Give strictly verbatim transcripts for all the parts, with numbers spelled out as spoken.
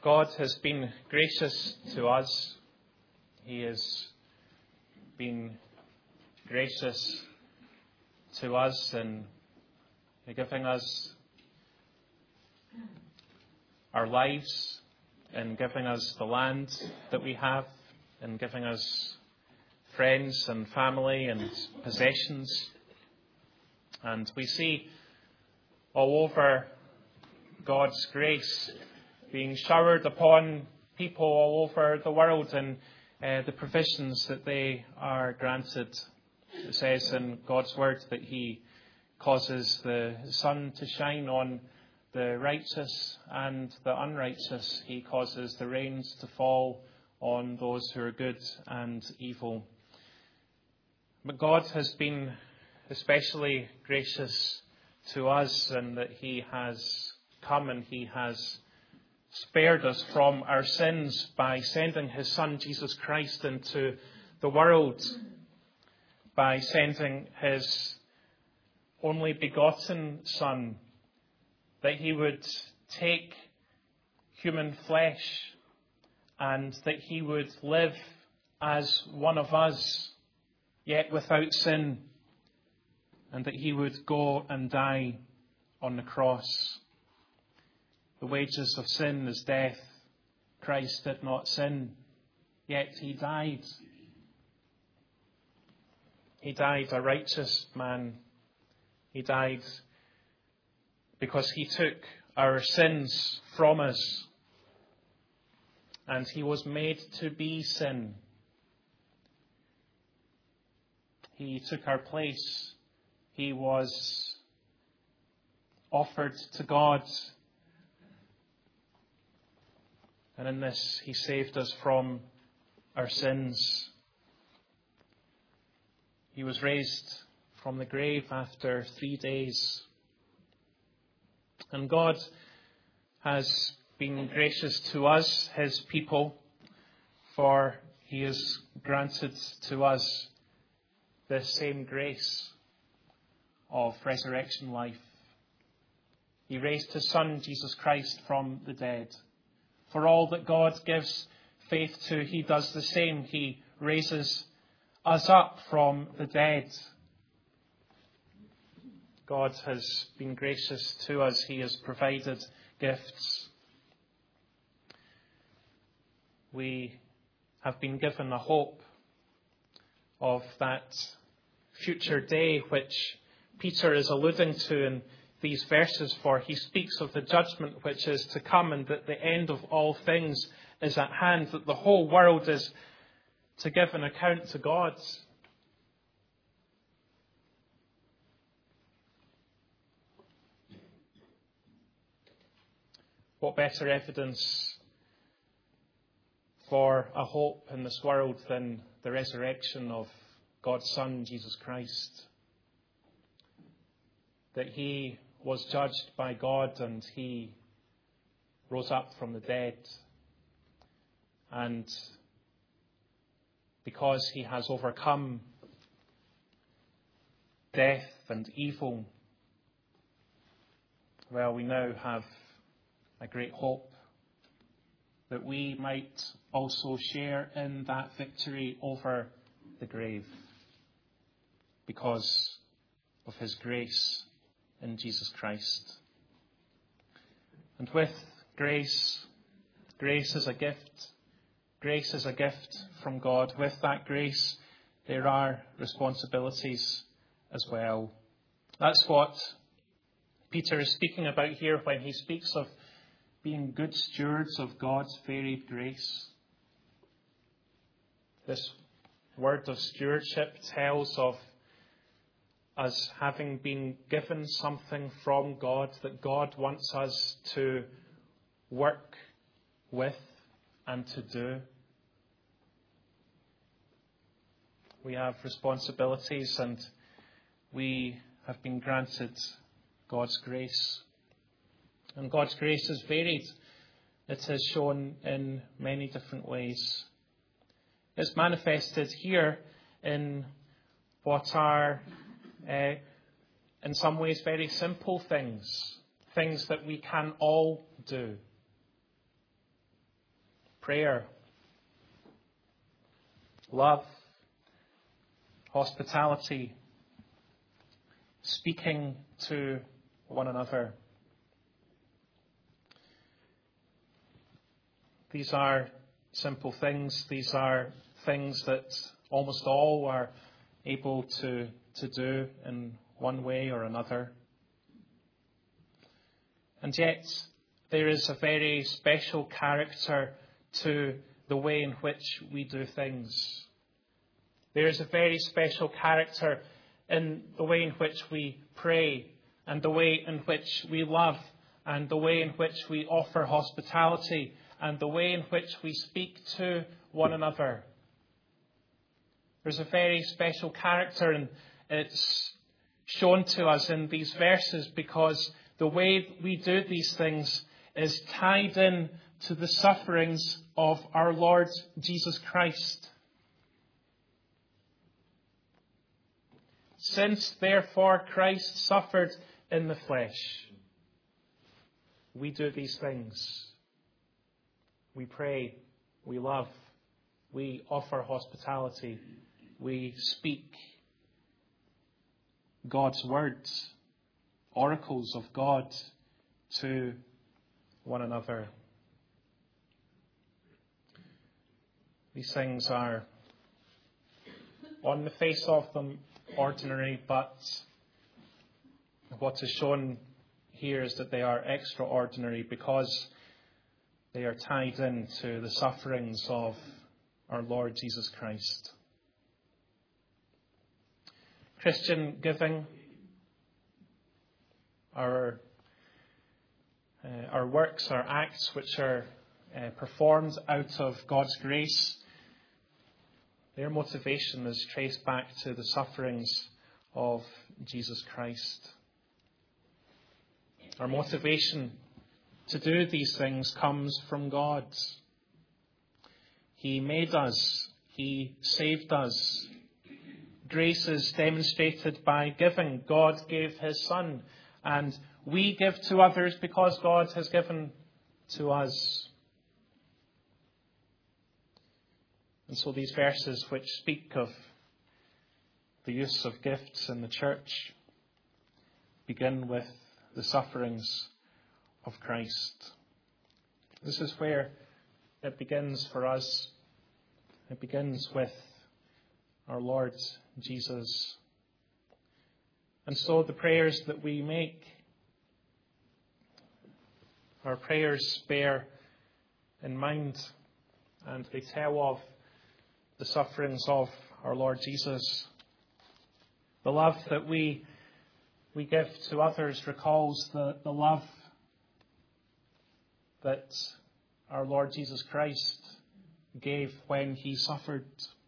God has been gracious to us. He has been gracious to us in giving us our lives, in giving us the land that we have, in giving us friends and family and possessions. And we see all over God's grace being showered upon people all over the world and uh, the provisions that they are granted. It says in God's word that He causes the sun to shine on the righteous and the unrighteous. He causes the rains to fall on those who are good and evil. But God has been especially gracious to us in that He has come and He has spared us from our sins by sending His Son Jesus Christ into the world, by sending His only begotten Son, that He would take human flesh and that He would live as one of us, yet without sin, and that He would go and die on the cross. The wages of sin is death. Christ did not sin, yet He died. He died a righteous man. He died because He took our sins from us. And He was made to be sin. He took our place. He was offered to God. And in this, He saved us from our sins. He was raised from the grave after three days. And God has been gracious to us, His people, for He has granted to us the same grace of resurrection life. He raised His Son, Jesus Christ, from the dead. For all that God gives faith to, He does the same. He raises us up from the dead. God has been gracious to us. He has provided gifts. We have been given a hope of that future day which Peter is alluding to in these verses, for he speaks of the judgment which is to come and that the end of all things is at hand, that the whole world is to give an account to God. What better evidence for a hope in this world than the resurrection of God's Son, Jesus Christ? That He was judged by God and He rose up from the dead. And because He has overcome death and evil, well, we now have a great hope that we might also share in that victory over the grave because of His grace in Jesus Christ. And with grace, grace is a gift. Grace is a gift from God. With that grace, there are responsibilities as well. That's what Peter is speaking about here when he speaks of being good stewards of God's varied grace. This word of stewardship tells of us having been given something from God that God wants us to work with and to do. We have responsibilities and we have been granted God's grace. And God's grace is varied. It is shown in many different ways. It's manifested here in what are Uh, in some ways very simple things, things that we can all do. prayer, love, hospitality, speaking to one another. These are simple things. These are things that almost all are able to, to do in one way or another. And yet, there is a very special character to the way in which we do things. There is a very special character in the way in which we pray, and the way in which we love, and the way in which we offer hospitality, and the way in which we speak to one another. There's a very special character, and it's shown to us in these verses because the way we do these things is tied in to the sufferings of our Lord Jesus Christ. Since, therefore, Christ suffered in the flesh, we do these things. We pray, we love, we offer hospitality, we speak God's words, oracles of God to one another. These things are, on the face of them, ordinary, but what is shown here is that they are extraordinary because they are tied into the sufferings of our Lord Jesus Christ. Christian giving, our uh, our works, our acts which are uh, performed out of God's grace, their motivation is traced back to the sufferings of Jesus Christ. Our motivation to do these things comes from God. He made us. He saved us. Grace is demonstrated by giving. God gave His Son, and we give to others because God has given to us. And so these verses which speak of the use of gifts in the church begin with the sufferings of Christ. This is where it begins for us. It begins with our Lord Jesus. And so the prayers that we make, our prayers bear in mind and they tell of the sufferings of our Lord Jesus. The love that we we give to others recalls the, the love that our Lord Jesus Christ gave when He suffered.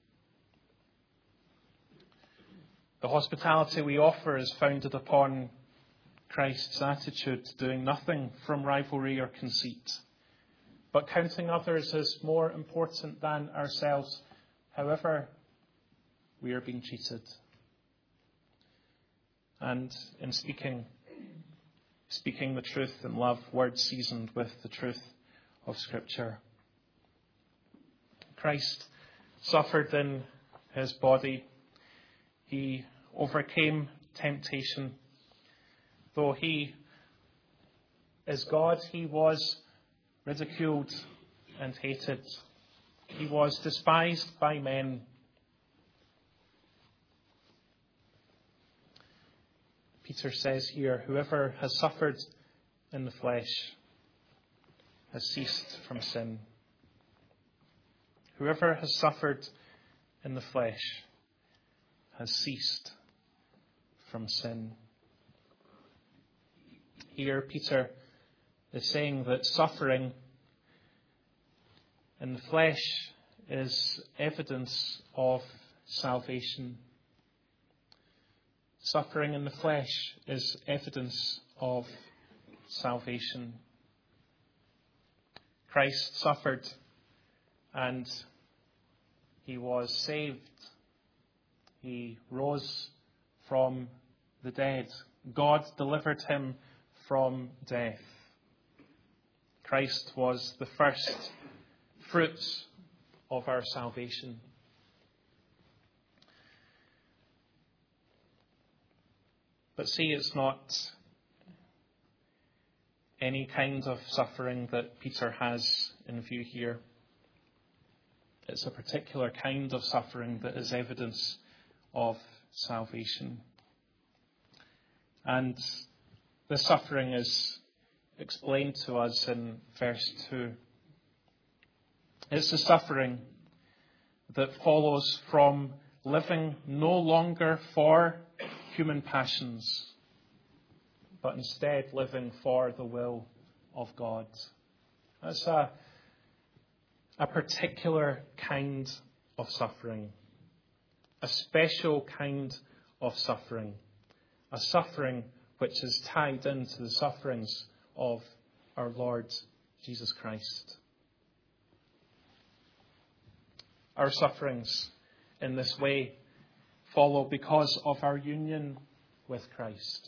The hospitality we offer is founded upon Christ's attitude, doing nothing from rivalry or conceit, but counting others as more important than ourselves, however we are being treated. And in speaking, speaking the truth in love, words seasoned with the truth of Scripture. Christ suffered in His body. He overcame temptation. Though He is God, He was ridiculed and hated. He was despised by men. Peter says here, whoever has suffered in the flesh has ceased from sin. Whoever has suffered in the flesh has ceased from sin. Here Peter is saying that suffering in the flesh is evidence of salvation. Suffering in the flesh is evidence of salvation. Christ suffered and He was saved. He rose from the dead. God delivered Him from death. Christ was the first fruit of our salvation. But see, it's not any kind of suffering that Peter has in view here. It's a particular kind of suffering that is evidence of salvation. And the suffering is explained to us in verse two. It's the suffering that follows from living no longer for human passions, but instead living for the will of God. That's a, a particular kind of suffering, a special kind of suffering, a suffering which is tied into the sufferings of our Lord Jesus Christ. Our sufferings in this way follow because of our union with Christ.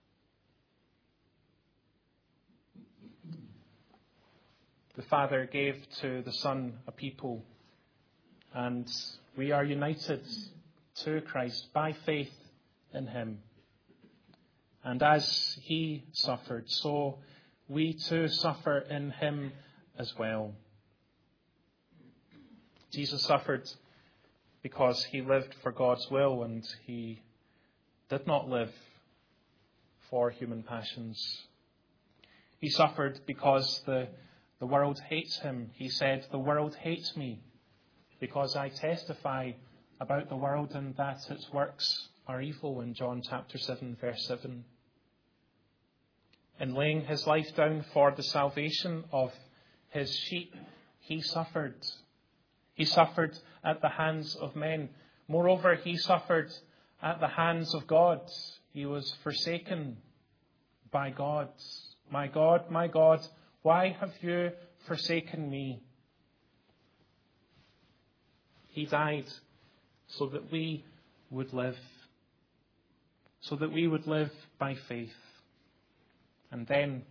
The Father gave to the Son a people, and we are united to Christ by faith in him. And as he suffered, so we too suffer in him as well. Jesus suffered because he lived for God's will, and he did not live for human passions. He suffered because the, the world hates him. He said, "The world hates me because I testify about the world and that its works are evil," in John chapter seven, verse seven. In laying his life down for the salvation of his sheep, he suffered. He suffered at the hands of men. Moreover, he suffered at the hands of God. He was forsaken by God. "My God, my God, why have you forsaken me?" He died so that we would live, so that we would live by faith. And then,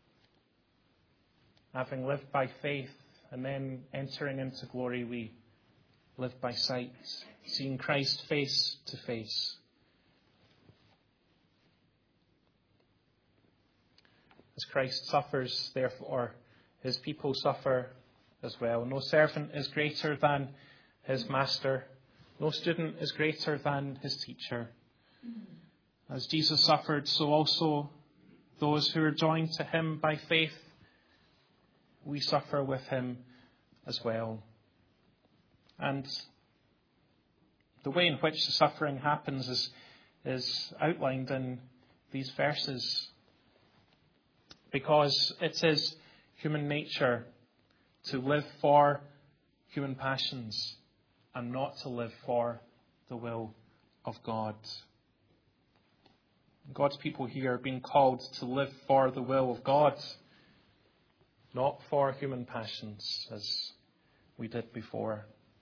having lived by faith and then entering into glory, we live by sight, seeing Christ face to face. As Christ suffers, therefore, his people suffer as well. No servant is greater than his master. No student is greater than his teacher. As Jesus suffered, so also those who are joined to him by faith, we suffer with him as well. And the way in which the suffering happens is, is outlined in these verses. Because it is human nature to live for human passions and not to live for the will of God. God's people here are being called to live for the will of God, not for human passions, as we did before.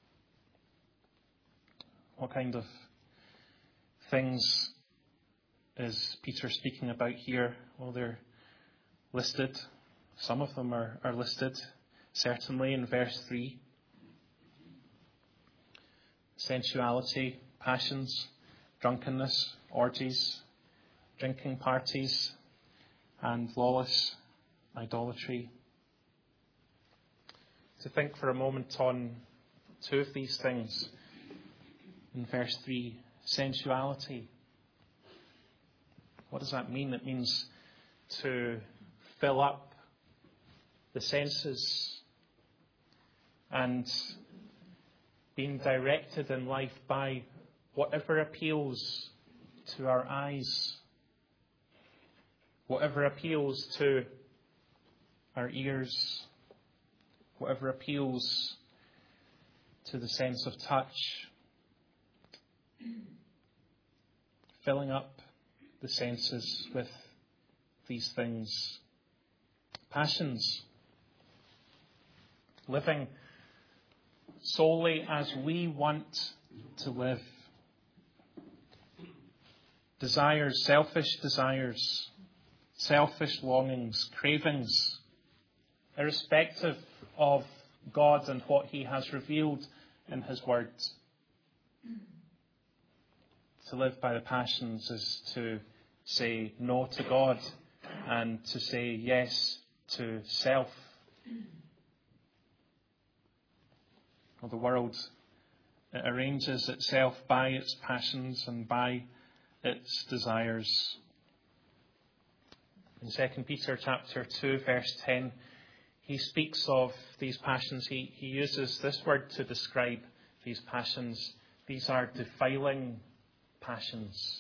What kind of things is Peter speaking about here? Well, they're listed. Some of them are, are listed, certainly in verse three. Sensuality, passions, drunkenness, orgies, drinking parties, and lawless idolatry. To think for a moment on two of these things. In verse three, sensuality. What does that mean? It means to fill up the senses and being directed in life by whatever appeals to our eyes, whatever appeals to our ears, whatever appeals to the sense of touch, filling up the senses with these things. Passions, living solely as we want to live. Desires, selfish desires, selfish longings, cravings, irrespective of God and what he has revealed in his word. To live by the passions is to say no to God and to say yes to self. Well, the world, it arranges itself by its passions and by its desires. In Second Peter chapter two, verse ten, he speaks of these passions. He, he uses this word to describe these passions. These are defiling passions.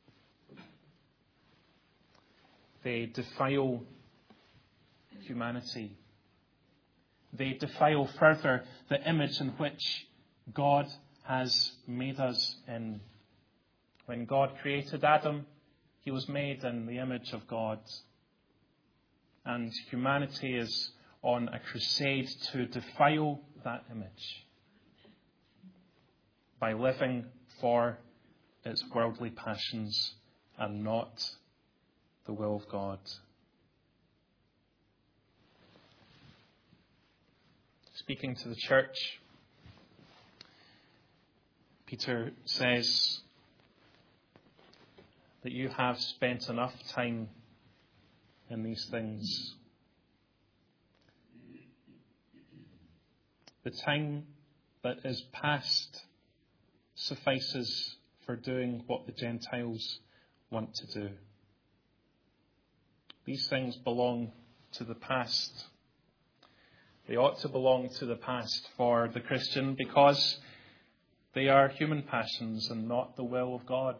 They defile humanity. They defile further the image in which God has made us in. When God created Adam, he was made in the image of God. And humanity is on a crusade to defile that image by living for its worldly passions and not the will of God. Speaking to the church, Peter says that you have spent enough time in these things. The time that is past suffices for doing what the Gentiles want to do. These things belong to the past. They ought to belong to the past for the Christian because they are human passions and not the will of God.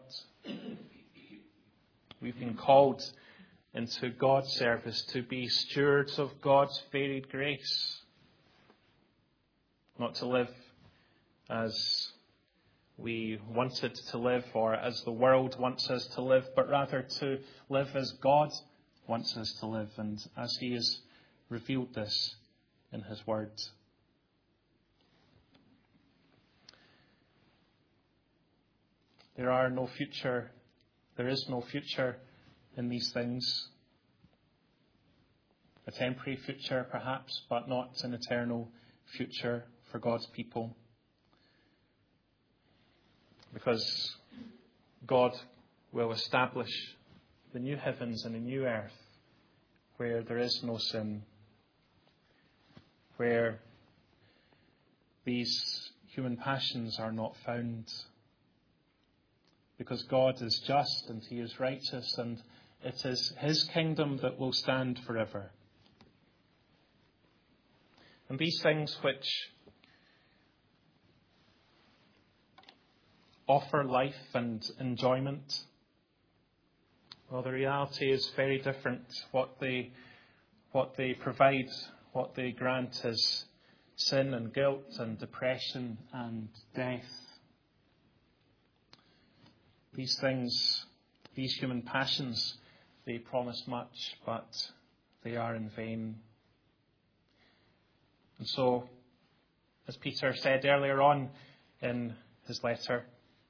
We've been called into God's service to be stewards of God's varied grace, not to live as we wanted to live or as the world wants us to live, but rather to live as God wants us to live and as he has revealed this in his word. There are no future, there is no future in these things. A temporary future perhaps, but not an eternal future for God's people. Because God will establish the new heavens and a new earth where there is no sin, where these human passions are not found. Because God is just and he is righteous, and it is his kingdom that will stand forever. And these things which offer life and enjoyment, well, the reality is very different. What they, what they provide, what they grant is sin and guilt and depression and death. These things, these human passions, they promise much, but they are in vain. And so, as Peter said earlier on in his letter,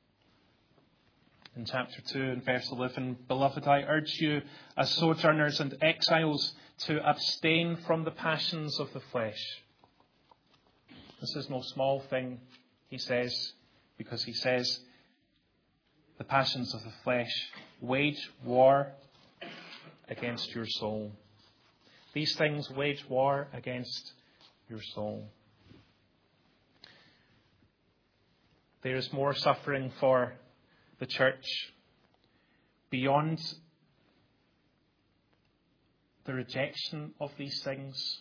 in chapter two and verse eleven, "Beloved, I urge you as sojourners and exiles to abstain from the passions of the flesh." This is no small thing, he says, because he says, the passions of the flesh wage war against your soul. These things wage war against your soul. There is more suffering for the church beyond the rejection of these things.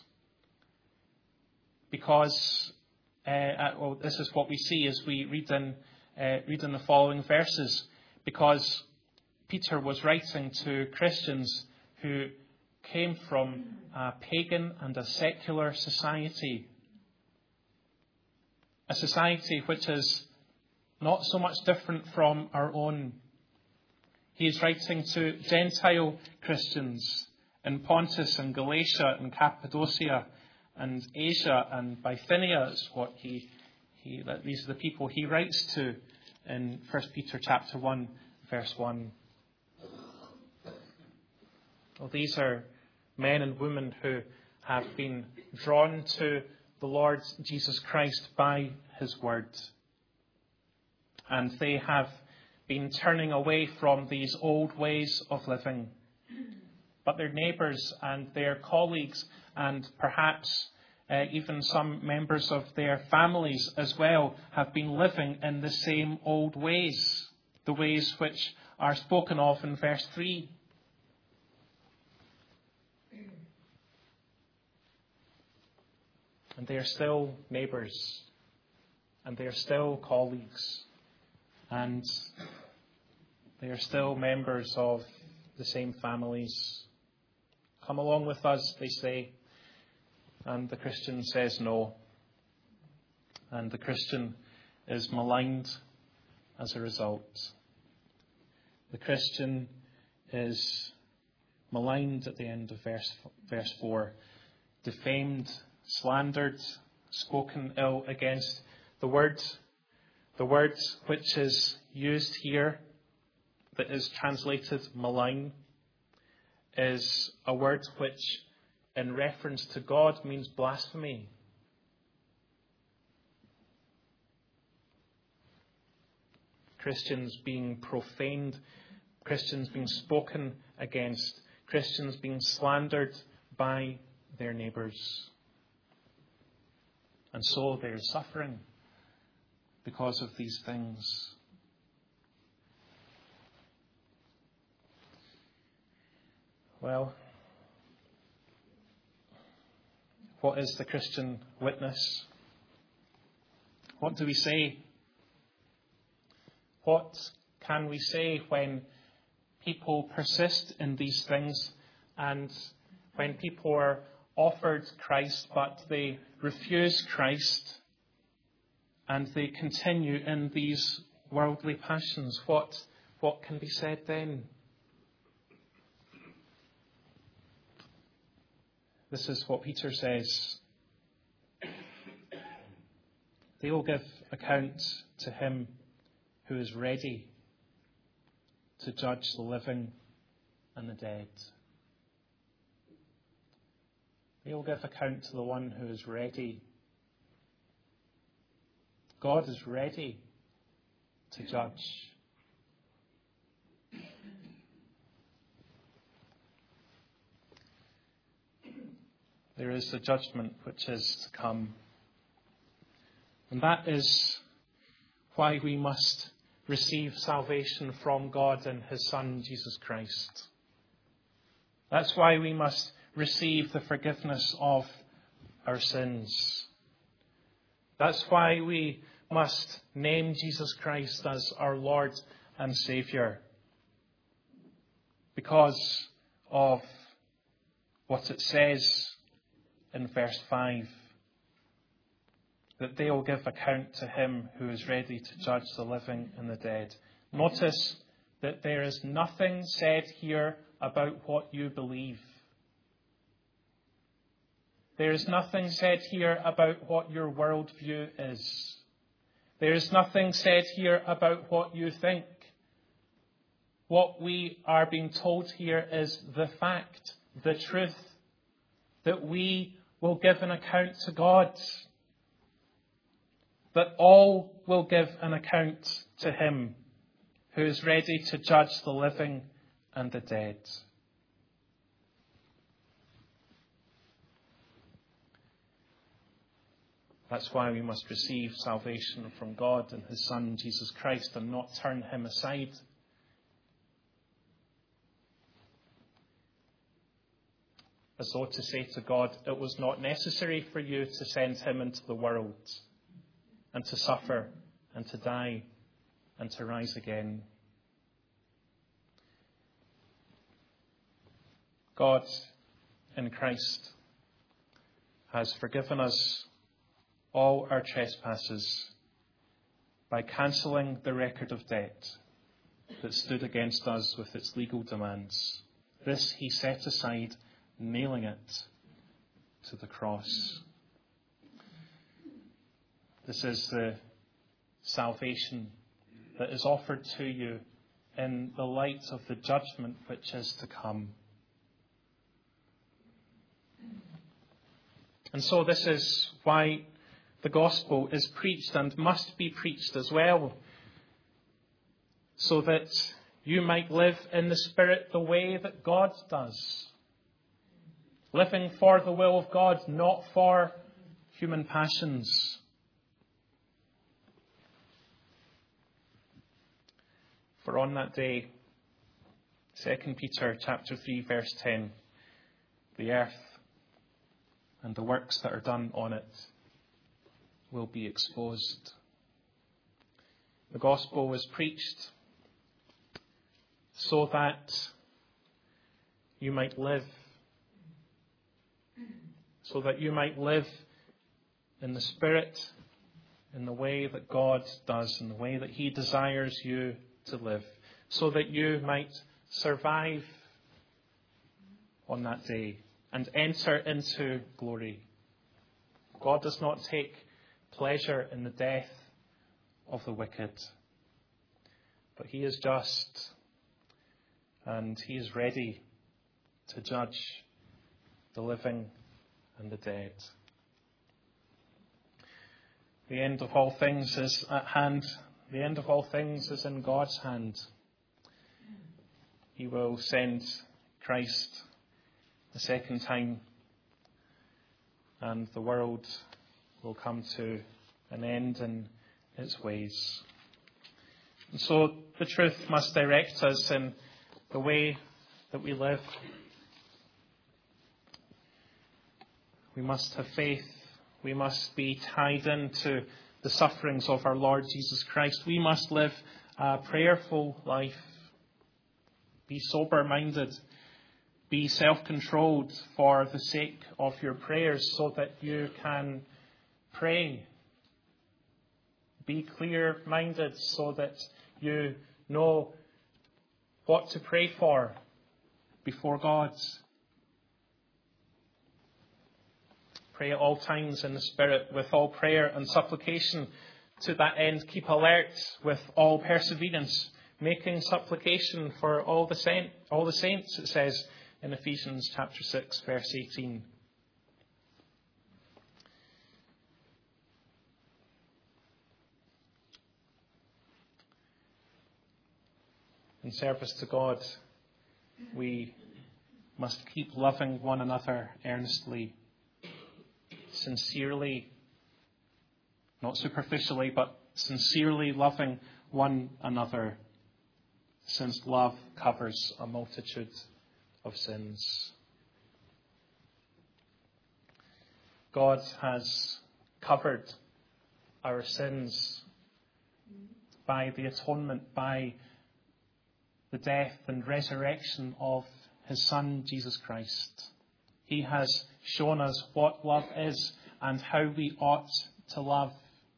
Because, uh, well, this is what we see as we read in, uh, read in the following verses. Because Peter was writing to Christians who came from a pagan and a secular society. A society which is not so much different from our own. He is writing to Gentile Christians in Pontus and Galatia and Cappadocia and Asia and Bithynia. Is what he, he, these are the people he writes to in First Peter chapter one, verse one. Well, these are men and women who have been drawn to the Lord Jesus Christ by his word. And they have been turning away from these old ways of living. But their neighbours and their colleagues and perhaps uh, even some members of their families as well have been living in the same old ways, the ways which are spoken of in verse three. And they are still neighbours, and they are still colleagues, and they are still members of the same families. Come along with us, they say. And the Christian says no. And the Christian is maligned as a result. The Christian is maligned at the end of verse, verse four. Defamed, slandered, spoken ill against. The word, the word which is used here, that is translated malign, is a word which, in reference to God, means blasphemy. Christians being profaned, Christians being spoken against, Christians being slandered by their neighbours. And so they are suffering because of these things. Well, what is the Christian witness? What do we say? What can we say when people persist in these things and when people are offered Christ but they refuse Christ and they continue in these worldly passions? What, what can be said then? This is what Peter says. They will give account to him who is ready to judge the living and the dead. They will give account to the one who is ready. God is ready to judge. There is a judgment which is to come. And that is why we must receive salvation from God and his Son, Jesus Christ. That's why we must receive the forgiveness of our sins. That's why we must name Jesus Christ as our Lord and Saviour. Because of what it says in verse five, that they will give account to him who is ready to judge the living and the dead. Notice that there is nothing said here about what you believe. There is nothing said here about what your worldview is. There is nothing said here about what you think. What we are being told here is the fact, the truth, that we will give an account to God. That all will give an account to him who is ready to judge the living and the dead. That's why we must receive salvation from God and his Son, Jesus Christ, and not turn him aside. As though to say to God, it was not necessary for you to send him into the world and to suffer and to die and to rise again. God in Christ has forgiven us all our trespasses by cancelling the record of debt that stood against us with its legal demands. This he set aside, nailing it to the cross. This is the salvation that is offered to you in the light of the judgment which is to come. And so this is why the gospel is preached and must be preached as well, so that you might live in the Spirit the way that God does. Living for the will of God, not for human passions. For on that day, Second Peter chapter three verse ten, the earth and the works that are done on it will be exposed. The gospel was preached so that you might live, so that you might live in the Spirit, in the way that God does, in the way that He desires you to live, so that you might survive on that day and enter into glory. God does not take pleasure in the death of the wicked, but He is just and He is ready to judge the living and the dead. The end of all things is at hand. The end of all things is in God's hand. He will send Christ the second time, and the world will come to an end in its ways. And so the truth must direct us in the way that we live. We must have faith. We must be tied into the sufferings of our Lord Jesus Christ. We must live a prayerful life. Be sober-minded. Be self-controlled for the sake of your prayers so that you can pray. Be clear-minded so that you know what to pray for before God. Pray at all times in the Spirit with all prayer and supplication. To that end, keep alert with all perseverance, making supplication for all the saint, all the saints, it says in Ephesians chapter six, verse eighteen. In service to God, we must keep loving one another earnestly, sincerely, not superficially, but sincerely loving one another, since love covers a multitude of sins. God has covered our sins by the atonement, by the death and resurrection of His Son, Jesus Christ. He has shown us what love is and how we ought to love.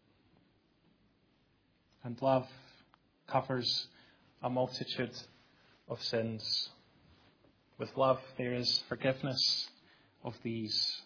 And love covers a multitude of sins. With love there is forgiveness of these.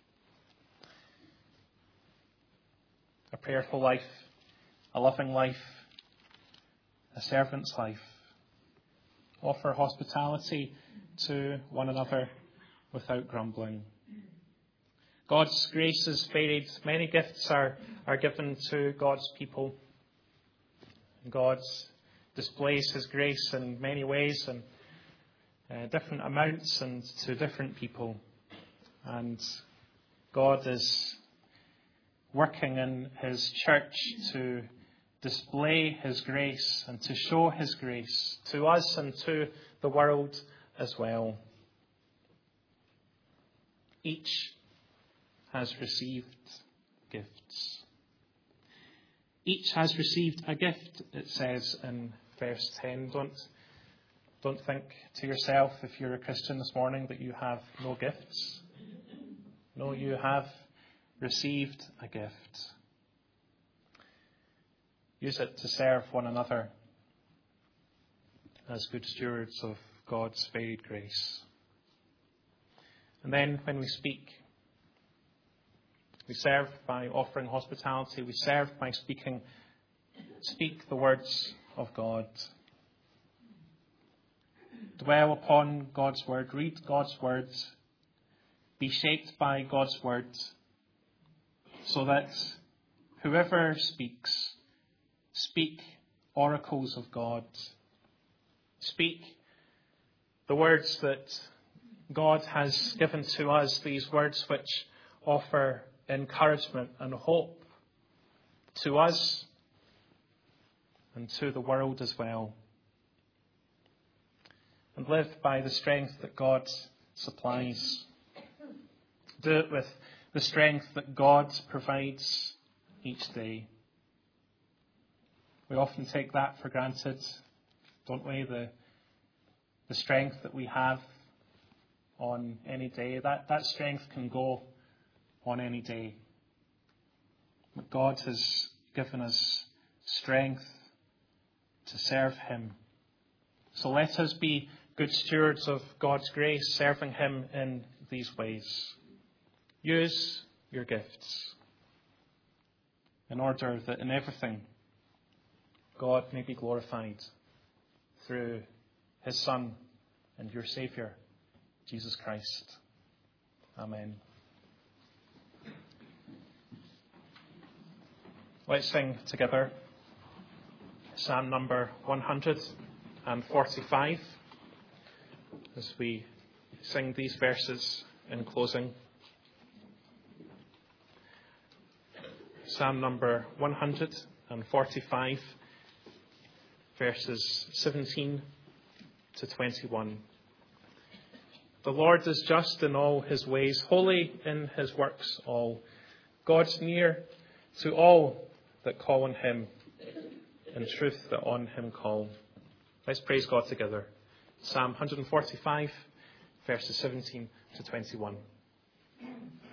A prayerful life, a loving life, a servant's life. Offer hospitality to one another without grumbling. God's grace is varied. Many gifts are, are given to God's people. God displays His grace in many ways and uh, different amounts and to different people. And God is working in His church to display His grace and to show His grace to us and to the world as well. Each has received gifts. Each has received a gift, it says in verse ten. Don't, don't think to yourself, if you're a Christian this morning, that you have no gifts. No, you have received a gift. Use it to serve one another as good stewards of God's varied grace. And then when we speak, we serve by offering hospitality. We serve by speaking. Speak the words of God. Dwell upon God's word. Read God's words. be shaped by God's word, so that whoever speaks, speak oracles of God. Speak the words that God has given to us, these words which offer encouragement and hope to us and to the world as well. And live by the strength that God supplies. Do it with the strength that God provides each day. We often take that for granted, don't we? The, the strength that we have on any day. That, that strength can go on any day. But God has given us strength to serve him. So let us be good stewards of God's grace, serving him in these ways. Use your gifts in order that in everything God may be glorified through his Son and your Saviour, Jesus Christ. Amen. Let's sing together Psalm number one hundred forty-five as we sing these verses in closing. Psalm number one hundred forty-five, verses seventeen to twenty-one. The Lord is just in all his ways, holy in his works all. God's near to all that call on him, in truth that on him call. Let's praise God together. Psalm one hundred forty-five, verses seventeen to twenty-one.